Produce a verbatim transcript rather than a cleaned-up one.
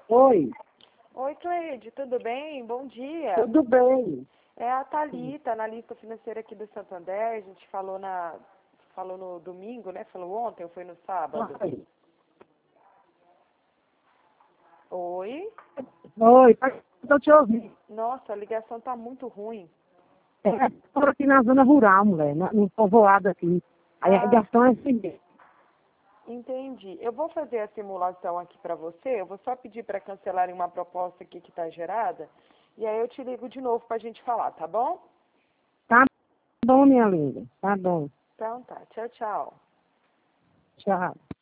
Oi, Oi, Cleide, tudo bem? Bom dia. tudo bem? É a Thalita, analista financeira aqui do Santander. A gente falou na falou no domingo, né? Falou ontem ou foi no sábado? Oi, Oi? Oi, estou te ouvindo. Nossa, a ligação tá muito ruim. É, estou aqui na zona rural, mulher, na- no povoado aqui. Aí a Ah, ligação é assim mesmo. entendi. Eu vou fazer a simulação aqui para você. Eu vou só pedir para cancelarem uma proposta aqui que está gerada. E aí eu te ligo de novo para a gente falar, tá bom? Tá bom, minha linda, tá bom. Então tá. Tchau, tchau. Tchau.